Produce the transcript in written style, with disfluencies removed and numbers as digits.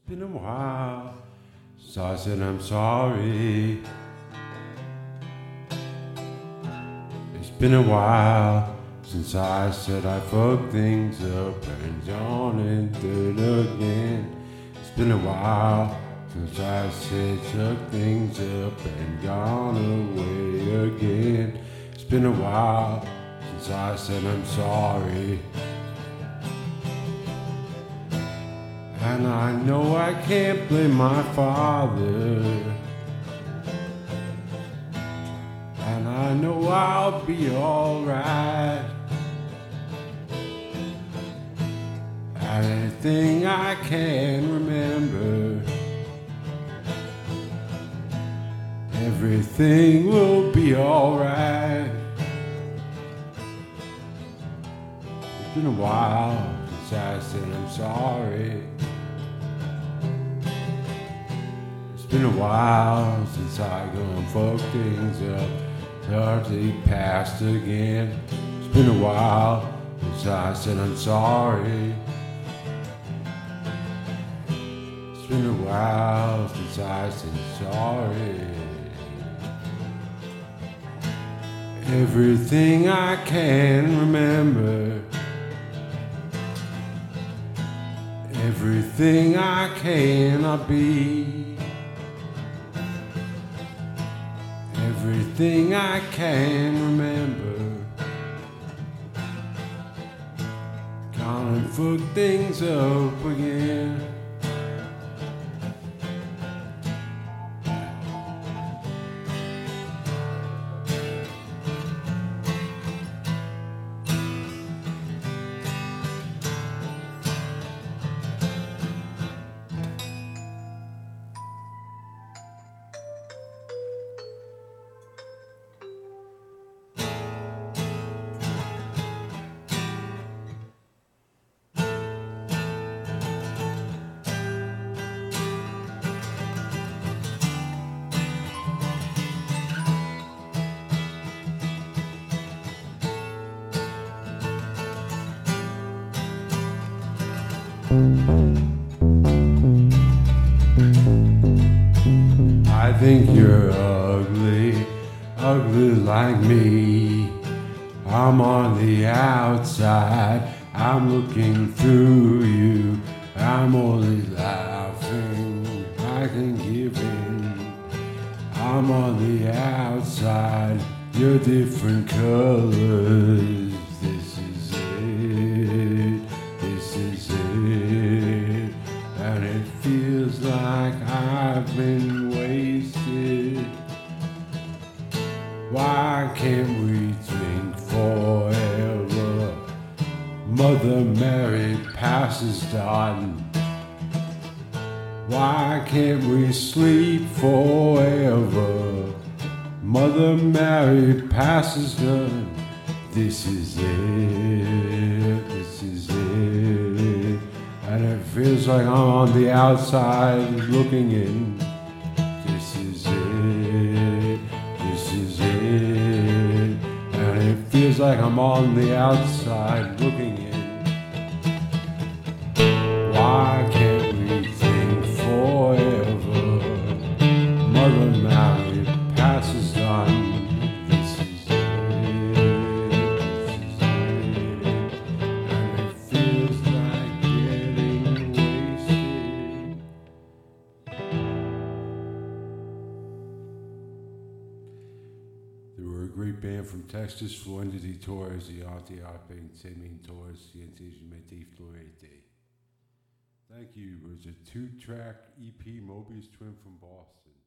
been a while since I said I'm sorry. It's been a while since I said I fucked things up and gone and did it again. It's been a while since I said chuck things up and gone away again. It's been a while since I said I'm sorry. And I know I can't blame my father. And I know I'll be alright. And anything I can remember, everything will be alright. It's been a while since I said I'm sorry. It's been a while since I gone fuck things up, hardly passed again. It's been a while since I said I'm sorry. It's been a while since I said sorry. Everything I can remember, everything I cannot be, everything I can remember, gonna fuck things up again. I think you're ugly, ugly like me. I'm on the outside, I'm looking through you. I'm only laughing, I can give in. I'm on the outside, you're different colors. This is it, this is it. And it feels like I've been wasted. Why can't we drink forever? Mother Mary passes done. Why can't we sleep forever? Mother Mary passes done. This is it, this is it. And it feels like I'm on the outside looking in. This is it, this is it. And it feels like I'm on the outside looking in. Why can't we think forever? Mother Mary passes on. This is it, this is it. And it feels like getting wasted. They were a great band from Texas, Fluidity Torres, the Arte Arpe, Semin Torres, Ciences Meti Florete. Thank you. It was a 2-track EP, Mobius Twin from Boston.